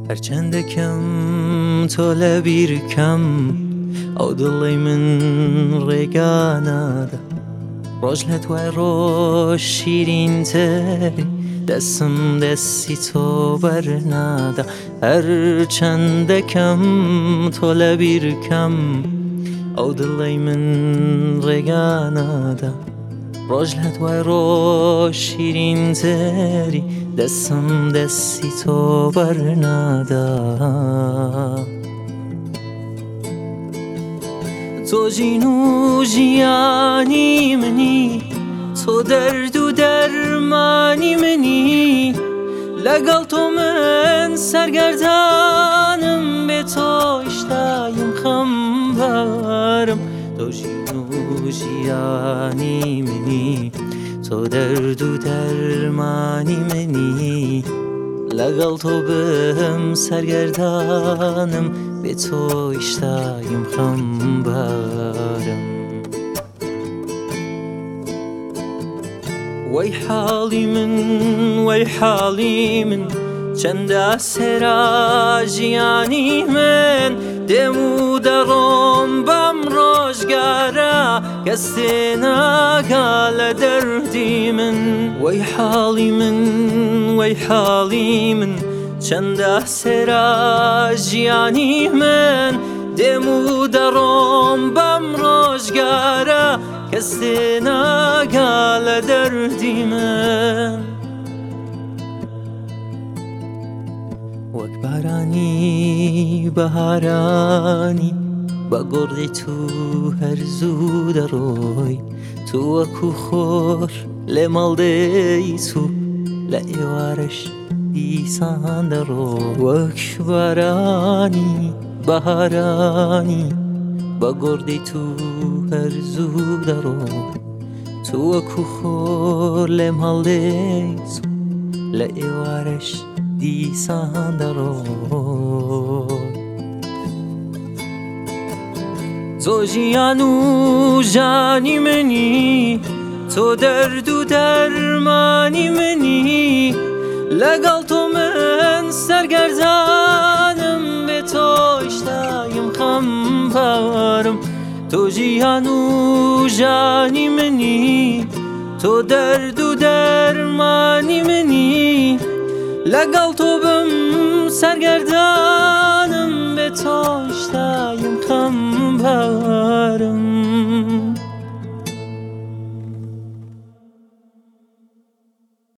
هرچند کم تۆ لە بیرکەم ئەو دڵی من ڕێگانەدا ڕۆژ لە دوای ڕۆژ شیرینتری دەسم دەستی تۆ بەرنادا هەرچەندە کەم تۆ لە بیرکەم ئەو دڵی من ڕێگانەدا ڕۆژ لە دوای ڕۆژ شیرینتری دەسم دەستی تۆ بەرنادا تۆ ژین و ژیانی منی تۆ دەرد و دەرمانی منی لەگەڵ تۆ من سەرگەردانم بێ تۆیش دایم خەمبارم تۆ ژین و ژیانی منی تۆ دەرد و دەرمانی منی لەگەڵ تۆ بم سەرگەردانم بێ تۆیش دایم خەمبارم وەی حاڵی من وەی حاڵی من چەندە سێرا ژیانی من دێم و دەڕۆم بەم ڕۆژگارە کەس تێناگا لە دەردی من وەی حاڵی من وەی حاڵی من چەندە سێرا ژیانی من دێم و دەڕۆم بەم ڕۆژگارە کەس تێناگا لە دەردی من وەک بارانی بەهارانی بە گۆڕی تو هەرزوو دەڕۆی تو وەکو خۆر لێ مەڵدەی تو لە ئێوارەش دیسان دەڕۆی وەک بارانی بەهارانی بە گۆڕی تو هەرزوو دەڕۆی تو وەکو خۆر لێ مەڵدەی تو لە ئێوارەش دیسان دەڕۆی تۆ ژیان و ژانی منی تۆ دەرد و دەرمانی منی لەگەڵ تۆ من سەرگەردانم بێ تۆیش دایم خەمبارم تۆ ژیان و ژانی منی تۆ دەرد و دەرمانی منی لەگەڵ تۆ بم سەرگەردانم بێ تۆیش دایم خەمبارم